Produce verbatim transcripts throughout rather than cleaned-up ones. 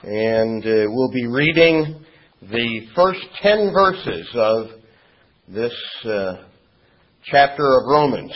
And uh, we'll be reading the first ten verses of this uh, chapter of Romans.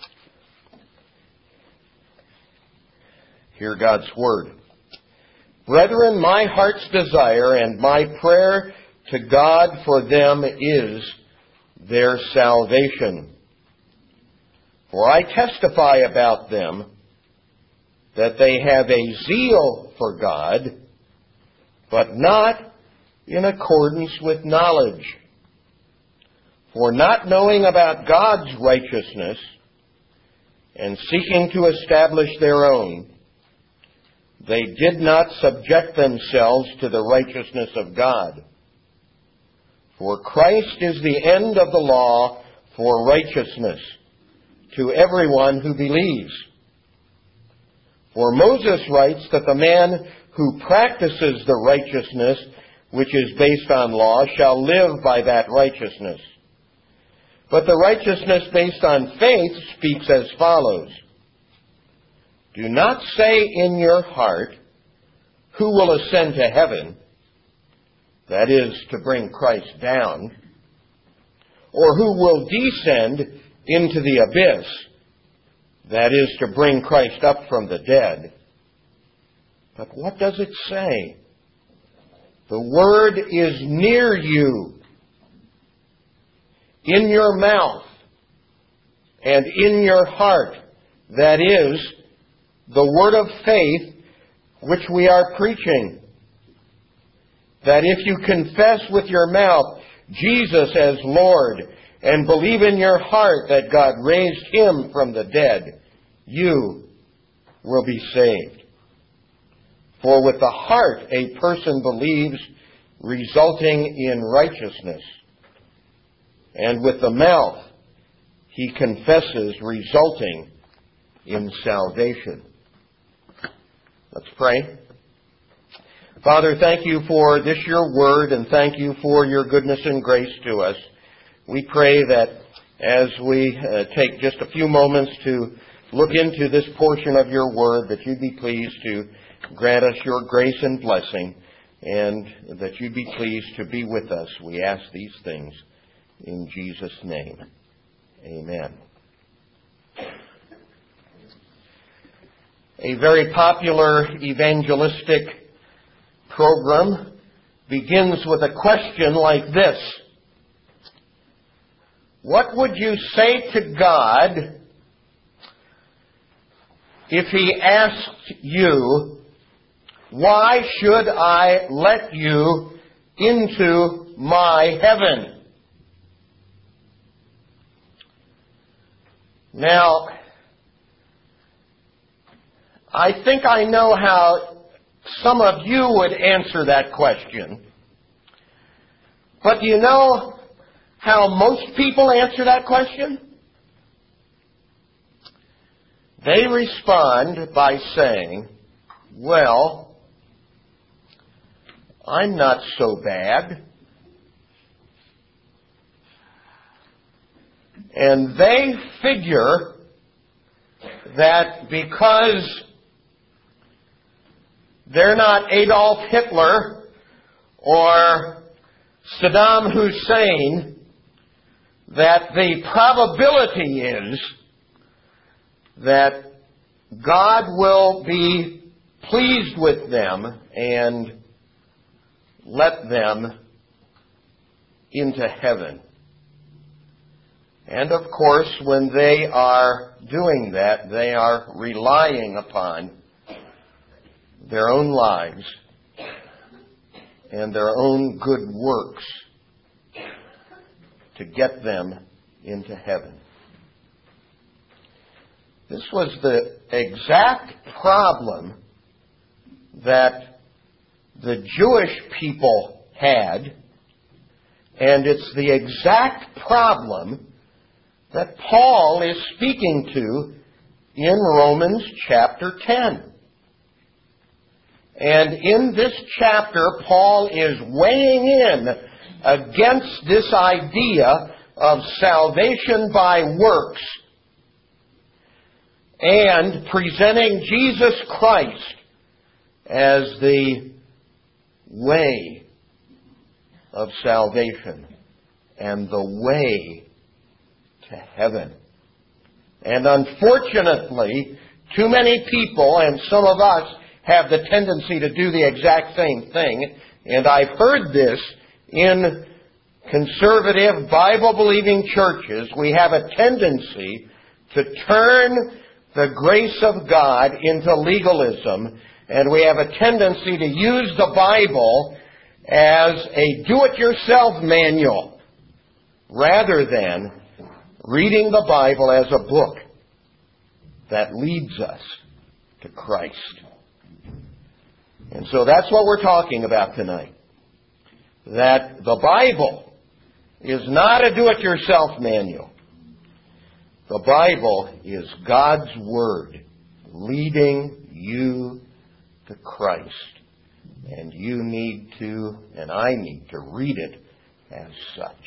Hear God's Word. Brethren, my heart's desire and my prayer to God for them is their salvation. For I testify about them that they have a zeal for God, but not in accordance with knowledge. For not knowing about God's righteousness and seeking to establish their own, they did not subject themselves to the righteousness of God. For Christ is the end of the law for righteousness to everyone who believes. For Moses writes that the man who practices the righteousness which is based on law shall live by that righteousness. But the righteousness based on faith speaks as follows. Do not say in your heart, who will ascend to heaven, that is, to bring Christ down, or who will descend into the abyss, that is, to bring Christ up from the dead. But what does it say? The word is near you, in your mouth and in your heart, that is, the word of faith which we are preaching. That if you confess with your mouth Jesus as Lord and believe in your heart that God raised him from the dead, you will be saved. For with the heart a person believes, resulting in righteousness, and with the mouth he confesses, resulting in salvation. Let's pray. Father, thank you for this your word, and thank you for your goodness and grace to us. We pray that as we uh, take just a few moments to look into this portion of your word, that you'd be pleased to grant us your grace and blessing, and that you'd be pleased to be with us. We ask these things in Jesus' name. Amen. A very popular evangelistic program begins with a question like this. What would you say to God if he asked you, why should I let you into my heaven? Now, I think I know how some of you would answer that question. But do you know how most people answer that question? They respond by saying, well, I'm not so bad. And they figure that because they're not Adolf Hitler or Saddam Hussein, that the probability is that God will be pleased with them and let them into heaven. And of course, when they are doing that, they are relying upon their own lives and their own good works to get them into heaven. This was the exact problem that the Jewish people had, and it's the exact problem that Paul is speaking to in Romans chapter ten. And in this chapter, Paul is weighing in against this idea of salvation by works and presenting Jesus Christ as the way of salvation and the way to heaven. And unfortunately, too many people, and some of us, have the tendency to do the exact same thing. And I've heard this in conservative, Bible-believing churches. We have a tendency to turn the grace of God into legalism, and we have a tendency to use the Bible as a do-it-yourself manual rather than reading the Bible as a book that leads us to Christ. And so that's what we're talking about tonight. That the Bible is not a do-it-yourself manual. The Bible is God's Word leading you to Christ. And you need to, and I need to read it as such.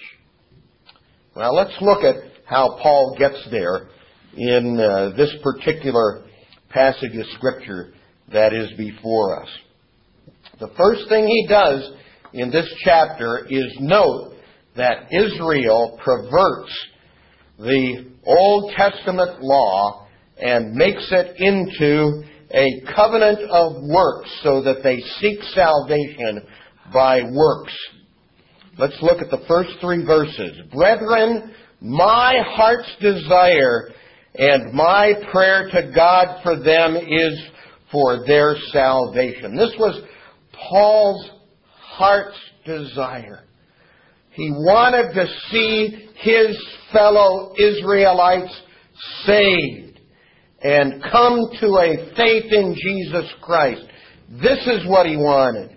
Now let's look at how Paul gets there in uh, this particular passage of Scripture that is before us. The first thing he does in this chapter is note that Israel perverts the Old Testament law and makes it into a covenant of works so that they seek salvation by works. Let's look at the first three verses. Brethren, my heart's desire and my prayer to God for them is for their salvation. This was Paul's heart's desire. He wanted to see his fellow Israelites saved and come to a faith in Jesus Christ. This is what he wanted.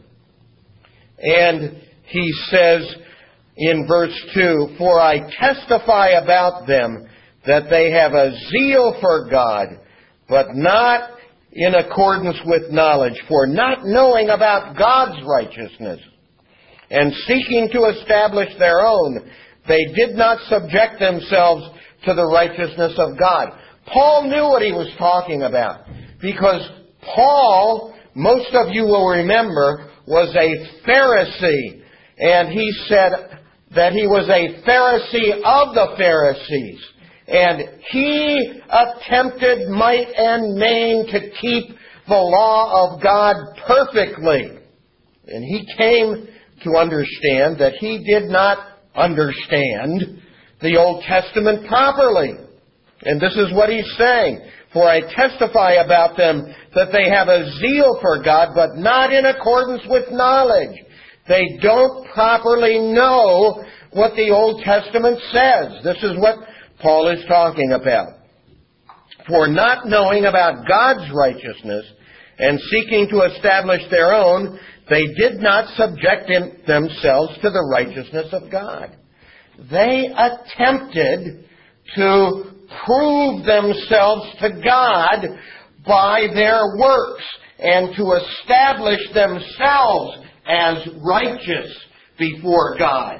And he says in verse two, for I testify about them that they have a zeal for God, but not in accordance with knowledge, for not knowing about God's righteousness and seeking to establish their own, they did not subject themselves to the righteousness of God. Paul knew what he was talking about, because Paul, most of you will remember, was a Pharisee, and he said that he was a Pharisee of the Pharisees. And he attempted might and main to keep the law of God perfectly. And he came to understand that he did not understand the Old Testament properly. And this is what he's saying. For I testify about them that they have a zeal for God, but not in accordance with knowledge. They don't properly know what the Old Testament says. This is what Paul is talking about. For not knowing about God's righteousness and seeking to establish their own, they did not subject themselves to the righteousness of God. They attempted to prove themselves to God by their works and to establish themselves as righteous before God.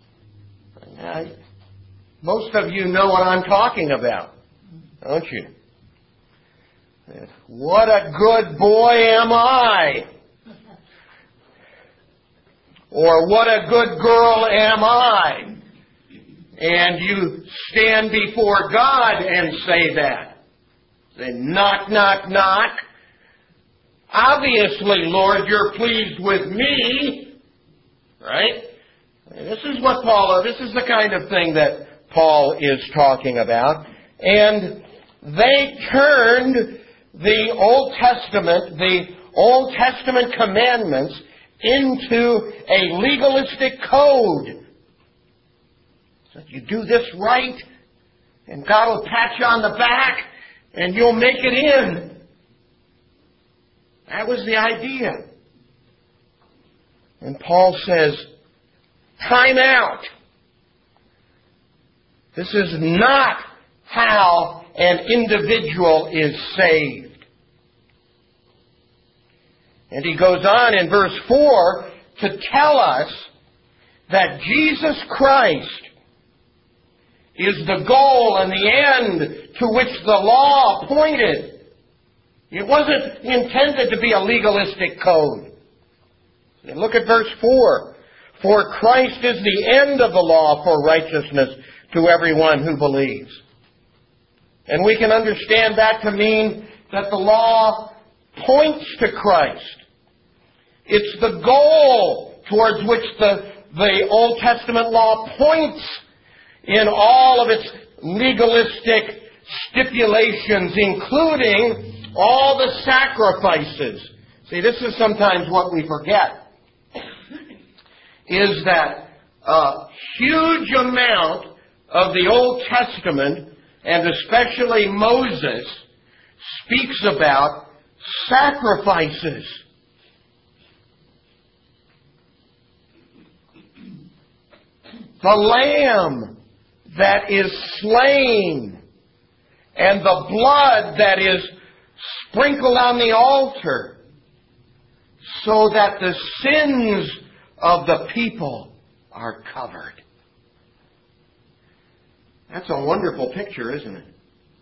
Now, most of you know what I'm talking about, don't you? What a good boy am I! Or what a good girl am I! And you stand before God and say that. Say, knock, knock, knock. Obviously, Lord, you're pleased with me. Right? This is what Paul, this is the kind of thing that Paul is talking about. And they turned the Old Testament, the Old Testament commandments, into a legalistic code. So you do this right, and God will pat you on the back, and you'll make it in. That was the idea. And Paul says, time out. This is not how an individual is saved. And he goes on in verse four to tell us that Jesus Christ is the goal and the end to which the law pointed. It wasn't intended to be a legalistic code. And look at verse four. For Christ is the end of the law for righteousness to everyone who believes. And we can understand that to mean that the law points to Christ. It's the goal towards which the, the Old Testament law points in all of its legalistic stipulations, including all the sacrifices. See, this is sometimes what we forget, is that a huge amount of the Old Testament, and especially Moses, speaks about sacrifices. The lamb that is slain and the blood that is sprinkled on the altar so that the sins of the people are covered. That's a wonderful picture, isn't it?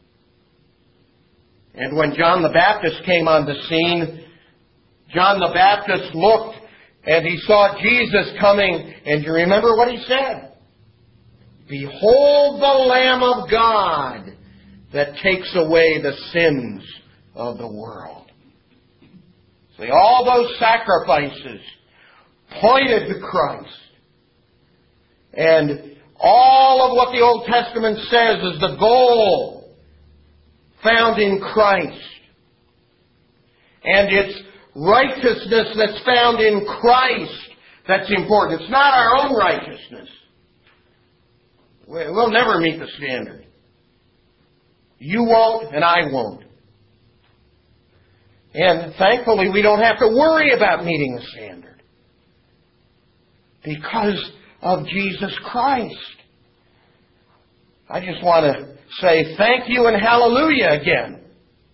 And when John the Baptist came on the scene, John the Baptist looked and he saw Jesus coming, and you remember what he said? Behold the Lamb of God that takes away the sins of the world. See, all those sacrifices pointed to Christ. And all of what the Old Testament says is the goal found in Christ. And it's righteousness that's found in Christ that's important. It's not our own righteousness. We'll never meet the standard. You won't, and I won't. And thankfully, we don't have to worry about meeting the standard because of Jesus Christ. I just want to say thank you and hallelujah again.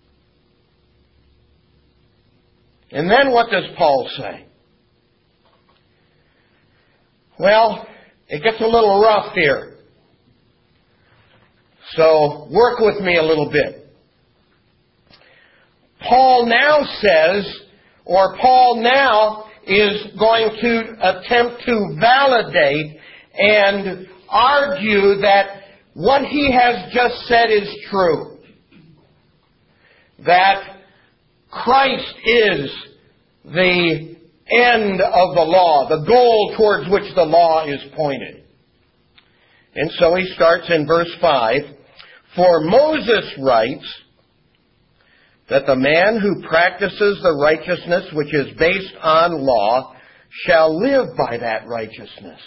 And then what does Paul say? Well, it gets a little rough here. So work with me a little bit. Paul now says, or Paul now is going to attempt to validate and argue that what he has just said is true. That Christ is the end of the law, the goal towards which the law is pointed. And so he starts in verse five. For Moses writes that the man who practices the righteousness which is based on law shall live by that righteousness.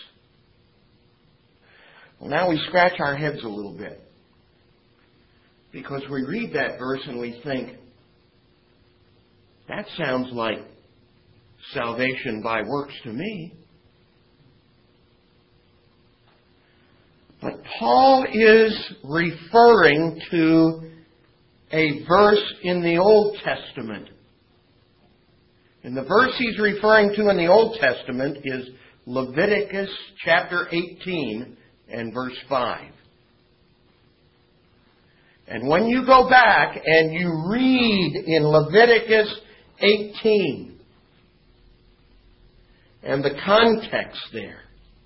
Well, now we scratch our heads a little bit, because we read that verse and we think, that sounds like salvation by works to me. But Paul is referring to a verse in the Old Testament. And the verse he's referring to in the Old Testament is Leviticus chapter eighteen and verse five. And when you go back and you read in Leviticus eighteen and the context there,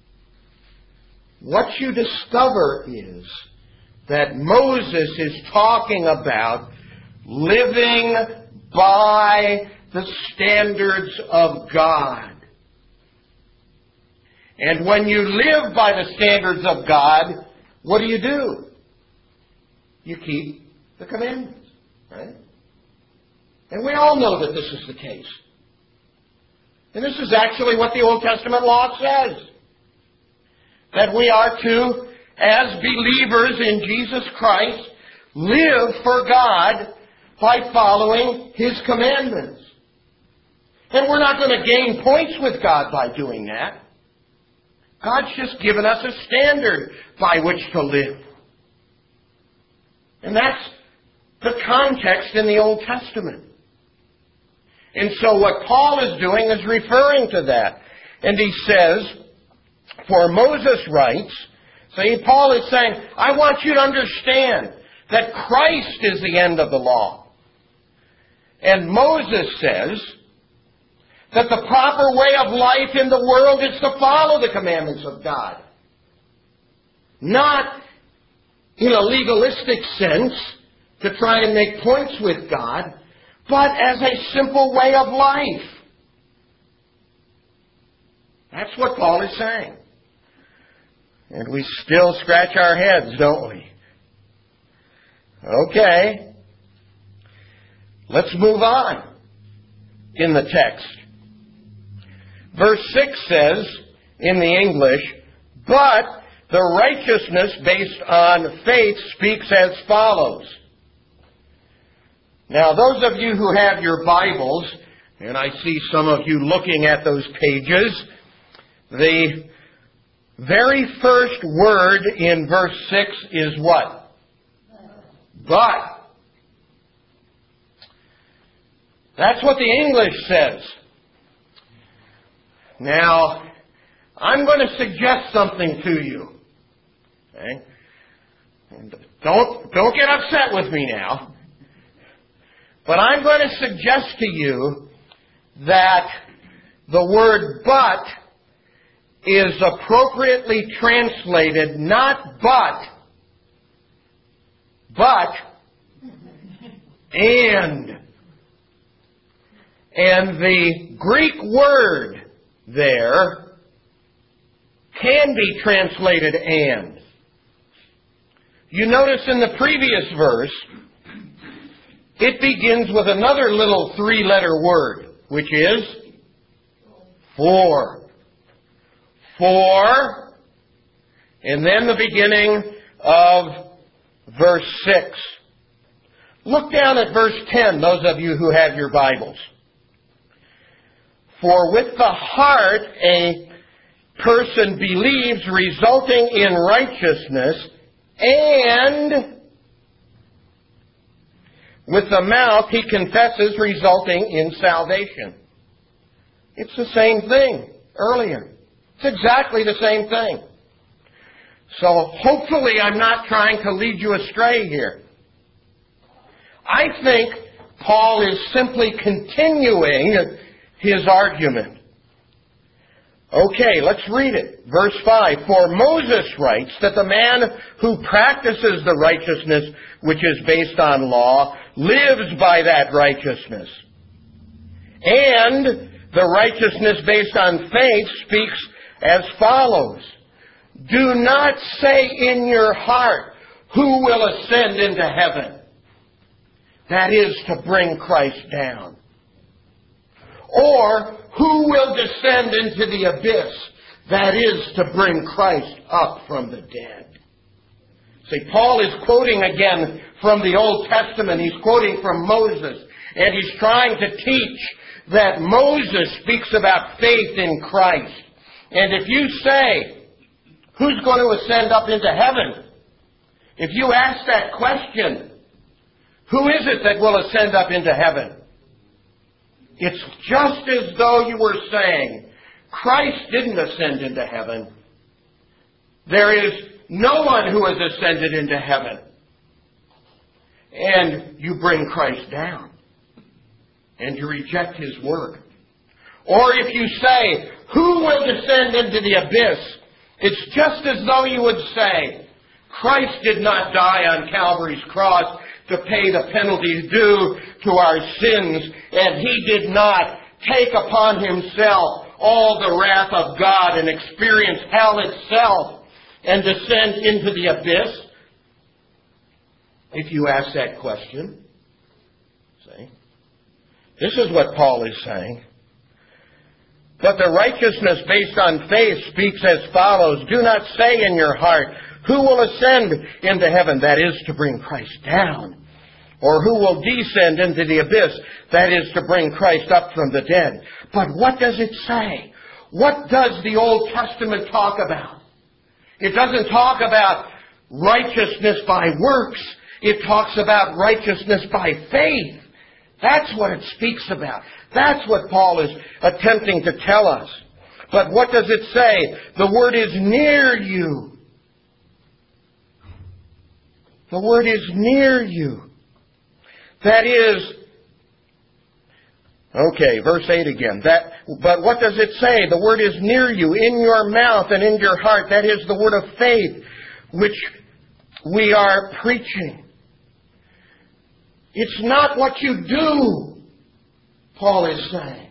what you discover is that Moses is talking about living by the standards of God. And when you live by the standards of God, what do you do? You keep the commandments, right? And we all know that this is the case. And this is actually what the Old Testament law says. That we are to, as believers in Jesus Christ, live for God by following His commandments. And we're not going to gain points with God by doing that. God's just given us a standard by which to live. And that's the context in the Old Testament. And so what Paul is doing is referring to that. And he says, for Moses writes, see, Paul is saying, I want you to understand that Christ is the end of the law. And Moses says that the proper way of life in the world is to follow the commandments of God. Not in a legalistic sense, to try and make points with God, but as a simple way of life. That's what Paul is saying. And we still scratch our heads, don't we? Okay. Let's move on in the text. Verse six says, in the English, but the righteousness based on faith speaks as follows. Now, those of you who have your Bibles, and I see some of you looking at those pages, the very first word in verse six is what? But. That's what the English says. Now, I'm going to suggest something to you. Okay? And don't, don't get upset with me now. But I'm going to suggest to you that the word but is appropriately translated not but, but and. And the Greek word there can be translated and. You notice in the previous verse, it begins with another little three-letter word, which is for. For, and then the beginning of verse six. Look down at verse ten, those of you who have your Bibles. For with the heart a person believes, resulting in righteousness, and with the mouth he confesses, resulting in salvation. It's the same thing earlier. It's exactly the same thing. So hopefully I'm not trying to lead you astray here. I think Paul is simply continuing his argument. Okay, let's read it. Verse five. For Moses writes that the man who practices the righteousness which is based on law lives by that righteousness. And the righteousness based on faith speaks as follows. Do not say in your heart, who will ascend into heaven? That is to bring Christ down. Or, who will descend into the abyss? That is to bring Christ up from the dead. See, Paul is quoting again from the Old Testament. He's quoting from Moses. And he's trying to teach that Moses speaks about faith in Christ. And if you say, who's going to ascend up into heaven? If you ask that question, who is it that will ascend up into heaven? It's just as though you were saying, Christ didn't ascend into heaven. There is no one who has ascended into heaven. And you bring Christ down. And you reject His word. Or if you say, who will descend into the abyss? It's just as though you would say, Christ did not die on Calvary's cross to pay the penalty due to our sins, and He did not take upon Himself all the wrath of God and experience hell itself and descend into the abyss. If you ask that question, see, this is what Paul is saying. But the righteousness based on faith speaks as follows. Do not say in your heart, who will ascend into heaven? That is to bring Christ down. Or who will descend into the abyss? That is to bring Christ up from the dead. But what does it say? What does the Old Testament talk about? It doesn't talk about righteousness by works. It talks about righteousness by faith. That's what it speaks about. That's what Paul is attempting to tell us. But what does it say? The word is near you. The word is near you. That is, okay, verse eight again. That, but what does it say? The word is near you, in your mouth and in your heart. That is the word of faith, which we are preaching. It's not what you do, Paul is saying.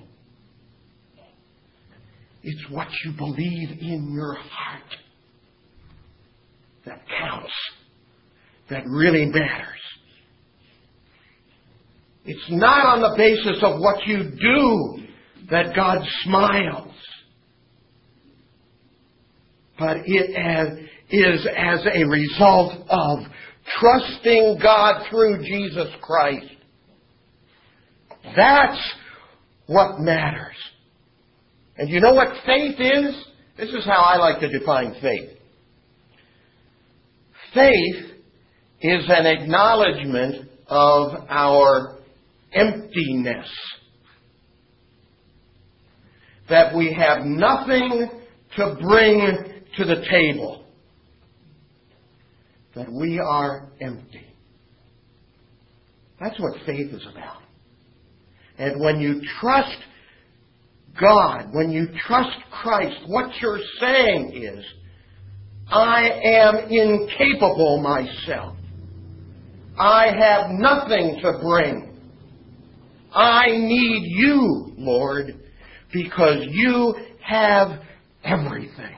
It's what you believe in your heart that counts, that really matters. It's not on the basis of what you do that God smiles, but it as, is as a result of trusting God through Jesus Christ. That's what matters. And you know what faith is? This is how I like to define faith. Faith is an acknowledgement of our emptiness. That we have nothing to bring to the table. That we are empty. That's what faith is about. And when you trust God, when you trust Christ, what you're saying is, I am incapable myself. I have nothing to bring. I need you, Lord, because you have everything.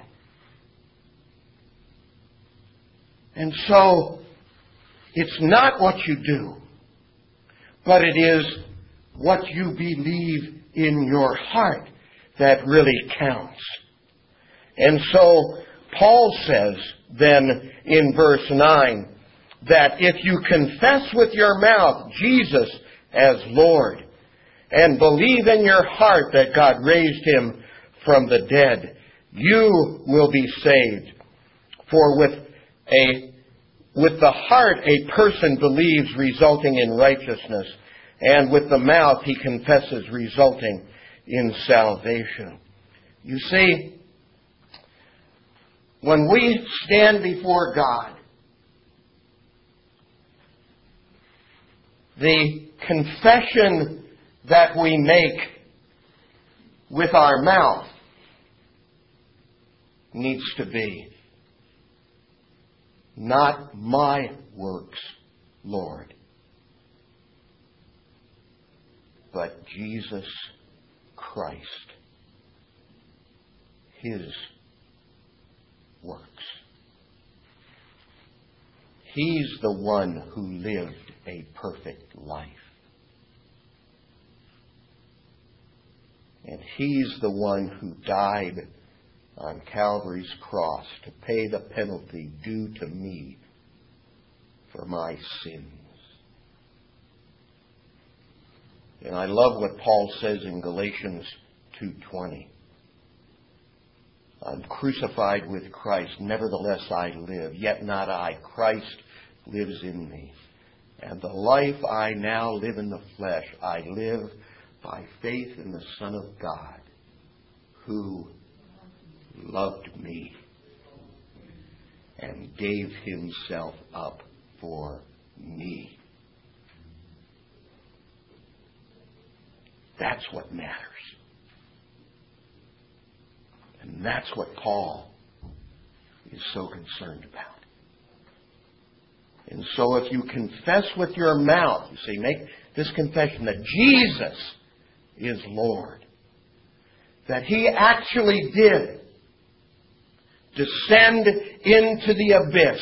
And so, it's not what you do, but it is what you believe in your heart that really counts. And so, Paul says then in verse nine that if you confess with your mouth Jesus as Lord and believe in your heart that God raised him from the dead, you will be saved. For with a with the heart a person believes, resulting in righteousness, and with the mouth he confesses, resulting in salvation. You see, when we stand before God, the confession that we make with our mouth needs to be, not my works, Lord, but Jesus Christ, his works. He's the one who lived a perfect life. And he's the one who died on Calvary's cross to pay the penalty due to me for my sins. And I love what Paul says in Galatians two twenty. I'm crucified with Christ, nevertheless I live, yet not I, Christ lives in me. And the life I now live in the flesh, I live by faith in the Son of God, who loved me and gave himself up for me. That's what matters. And that's what Paul is so concerned about. And so if you confess with your mouth, you see, make this confession that Jesus is Lord, that he actually did descend into the abyss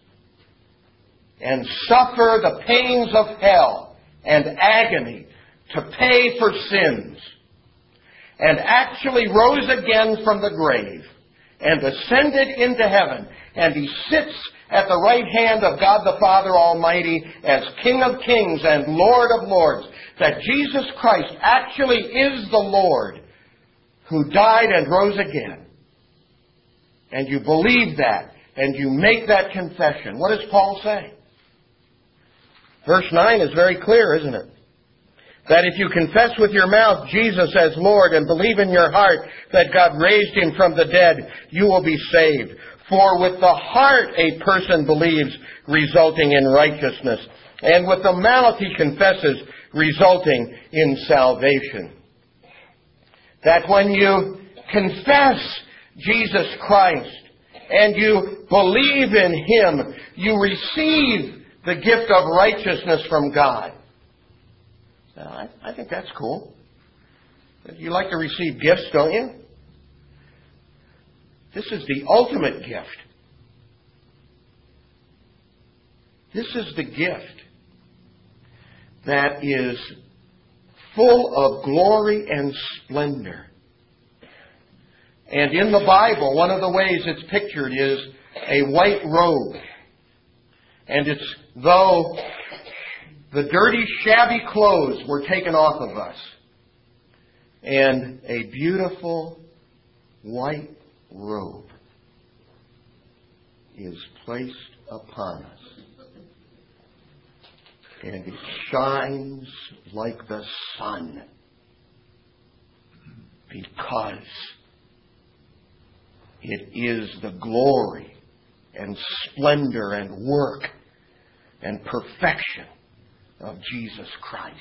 and suffer the pains of hell and agony to pay for sins, and actually rose again from the grave and ascended into heaven, and he sits at the right hand of God the Father Almighty as King of Kings and Lord of Lords, that Jesus Christ actually is the Lord who died and rose again. And you believe that, and you make that confession. What does Paul say? Verse nine is very clear, isn't it? That if you confess with your mouth Jesus as Lord and believe in your heart that God raised him from the dead, you will be saved. For with the heart a person believes, resulting in righteousness, and with the mouth he confesses, resulting in salvation. That when you confess Jesus Christ and you believe in Him, you receive the gift of righteousness from God. Now, I, I think that's cool. You like to receive gifts, don't you? This is the ultimate gift. This is the gift that is full of glory and splendor. And in the Bible, one of the ways it's pictured is a white robe. And it's though the dirty, shabby clothes were taken off of us, and a beautiful white robe is placed upon us. And it shines like the sun because it is the glory and splendor and work and perfection of Jesus Christ.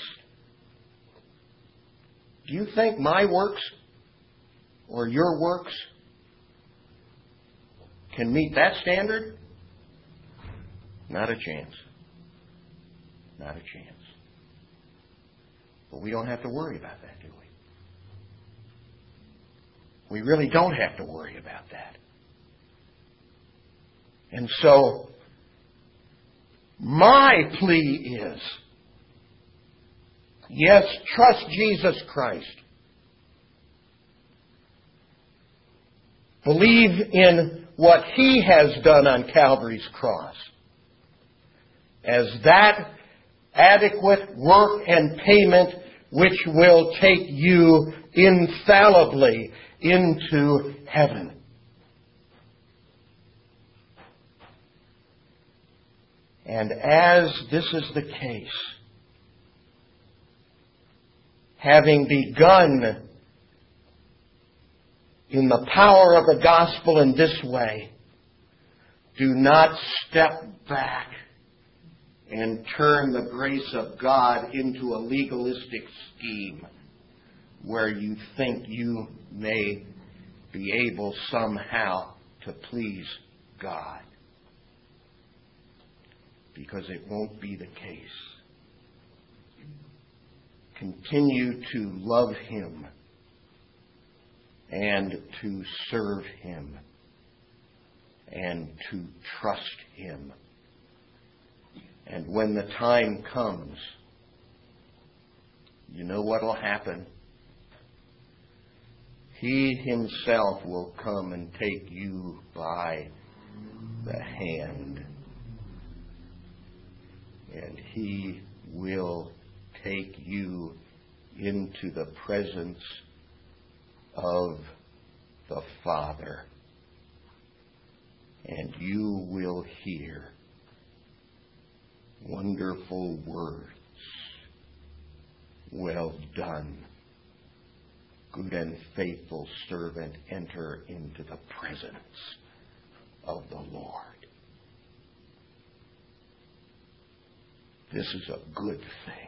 Do you think my works or your works can meet that standard? Not a chance. Not a chance. But we don't have to worry about that, do we? We really don't have to worry about that. And so, my plea is, yes, trust Jesus Christ. Believe in what He has done on Calvary's cross as that adequate work and payment which will take you infallibly into heaven. And as this is the case, having begun in the power of the gospel in this way, do not step back and turn the grace of God into a legalistic scheme where you think you may be able somehow to please God. Because it won't be the case. Continue to love Him and to serve Him and to trust Him. And when the time comes, you know what will happen? He Himself will come and take you by the hand. And He will take you into the presence of the Father. And you will hear wonderful words. Well done, good and faithful servant, enter into the presence of the Lord. This is a good thing.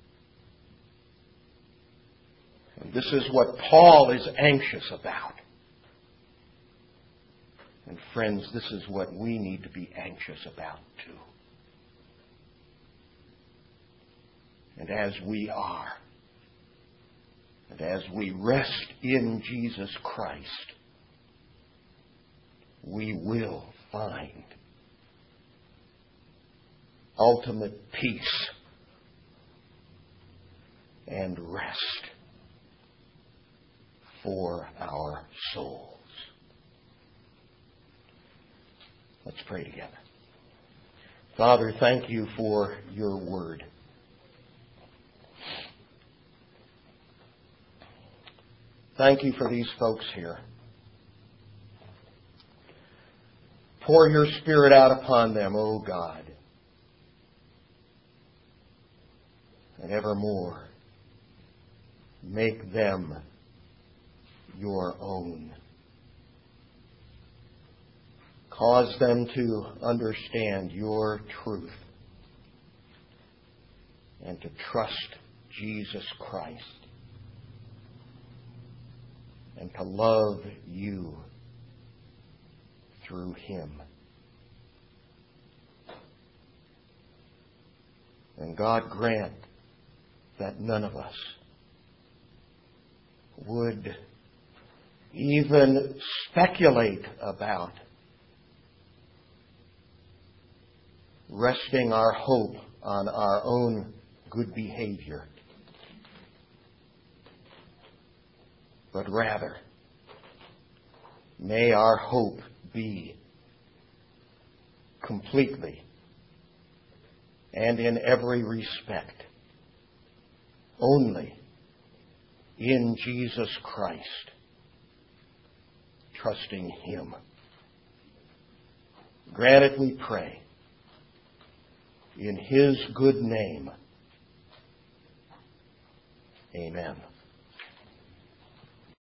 And this is what Paul is anxious about. And friends, this is what we need to be anxious about too. And as we are, and as we rest in Jesus Christ, we will find ultimate peace and rest for our souls. Let's pray together. Father, thank you for your word. Thank you for these folks here. Pour your Spirit out upon them, O God. And evermore, make them your own. Cause them to understand your truth and to trust Jesus Christ and to love you through Him. And God grant that none of us would even speculate about resting our hope on our own good behavior, but rather may our hope be completely and in every respect only in Jesus Christ, trusting Him. Grant it, we pray, in His good name. Amen.